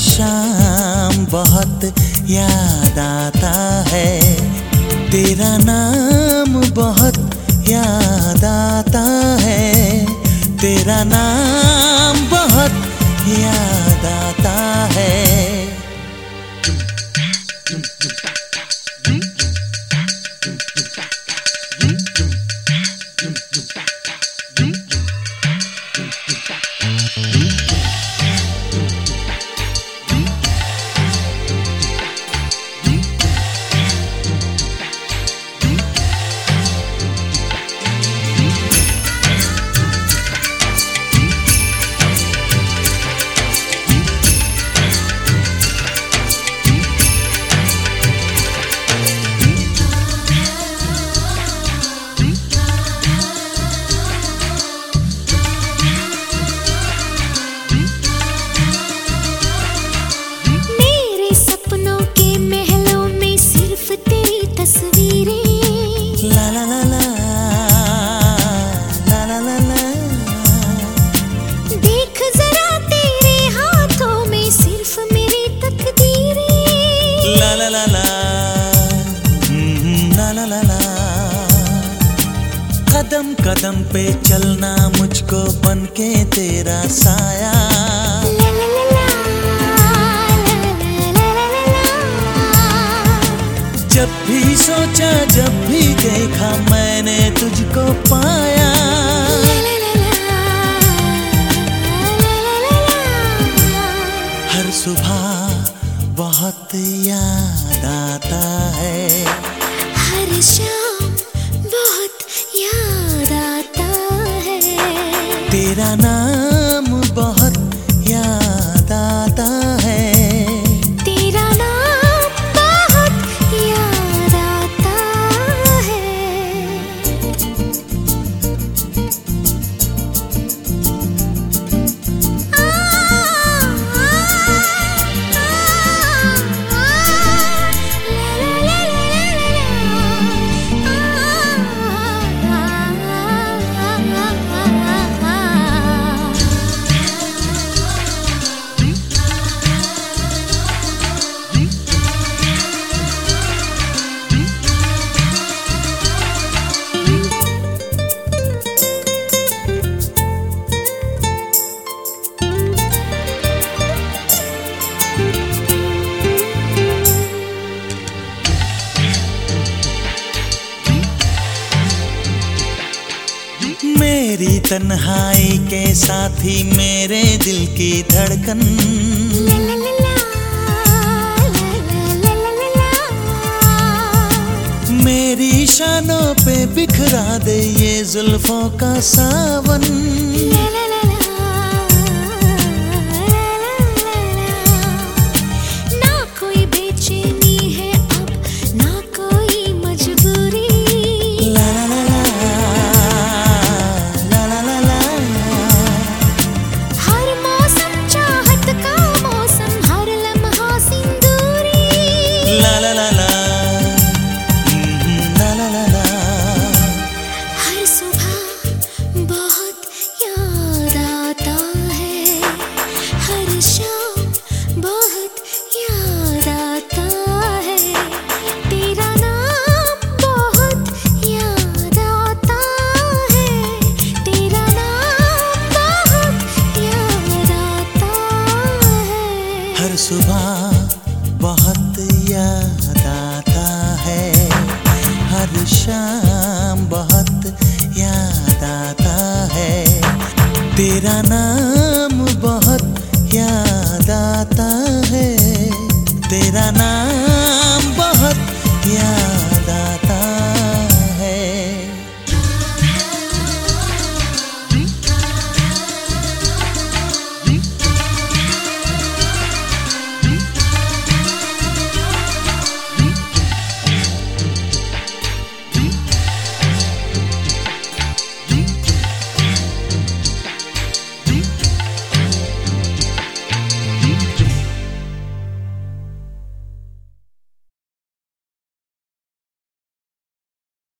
शाम बहुत याद आता है, तेरा नाम बहुत याद आता है, तेरा नाम बहुत याद आता है। कदम कदम पे चलना मुझको बनके तेरा साया, जब भी सोचा जब भी देखा मैंने तुझको पाया। हर सुबह बहुत याद आता है, हर शाम बहुत याद आता है, तेरा नाम बहुत याद आता है, तेरा नाम बहुत याद आता है। मेरी तन्हाई के साथी मेरे दिल की धड़कन, मेरी शानों पे बिखरा दे ये जुल्फों का सावन। ना कोई बेचैनी है अब, ना कोई मजबूरी, हर सुबह बहुत याद आता है, हर शाम बहुत याद आता है, तेरा नाम बहुत याद आता है, तेरा नाम बहुत याद